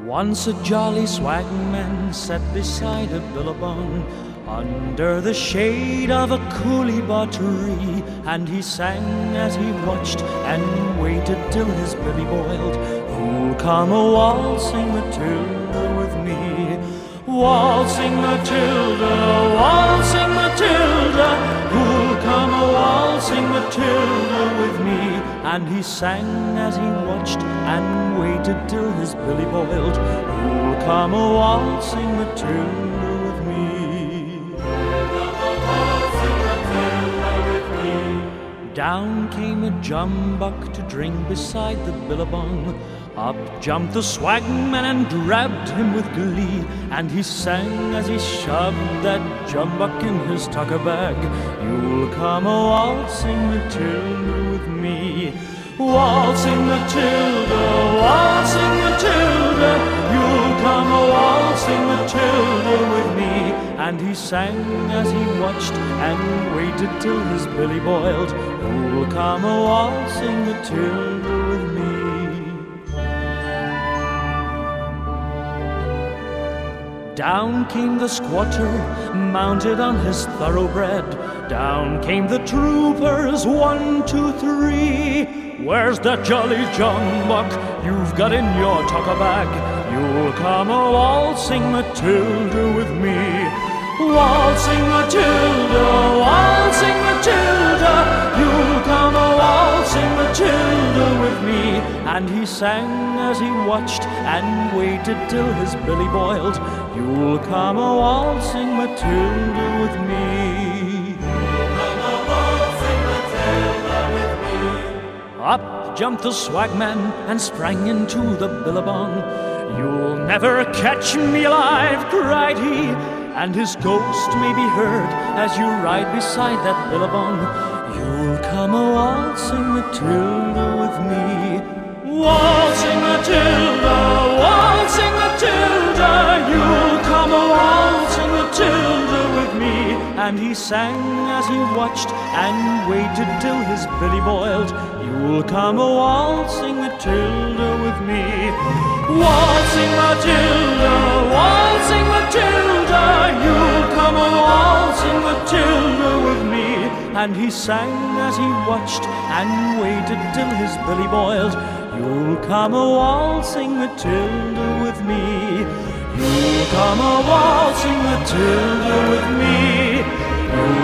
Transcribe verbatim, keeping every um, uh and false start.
Once a jolly swagman sat beside a billabong under the shade of a coolybah tree, and he sang as he watched and waited till his billy boiled. Who'll come a waltzing Matilda with me? Waltzing Matilda, waltzing Matilda, who'll come a waltzing Matilda with me? And he sang as he watched and waited till his billy boiled. Who'll come a waltzing Matilda with me? Down came a jumbuck to drink beside the billabong. Up jumped the swagman and grabbed him with glee, and he sang as he shoved that jumbuck in his tucker bag. You'll come a waltzing Matilda with me. Waltzing Matilda, waltzing Matilda, you'll come a waltzing Matilda with me. And he sang as he watched and waited till his billy boiled. Who'll come a waltzing Matilda with me? Down came the squatter, mounted on his thoroughbred. Down came the troopers, one, two, three. Where's that jolly jumbuck you've got in your tucker bag? You'll come a waltzing Matilda with me. Waltzing Matilda, waltzing Matilda, you'll come a waltzing Matilda with me. And he sang as he watched and waited till his billy boiled. You'll come a waltzing Matilda with me. You'll come a waltzing Matilda with me. Up jumped the swagman and sprang into the billabong. You'll never catch me alive, cried he, and his ghost may be heard as you ride beside that billabong. You'll come a waltzing Matilda with me. Waltzing Matilda, waltzing Matilda, you'll come a waltzing Matilda with me. And he sang as he watched and waited till his billy boiled. You'll come a waltzing Matilda with me. Waltzing Matilda, waltzing Matilda, you'll come a waltzing Matilda with me. And he sang as he watched and waited till his billy boiled. You'll come a waltzing Matilda with me. You'll come a waltzing Matilda with me. You'll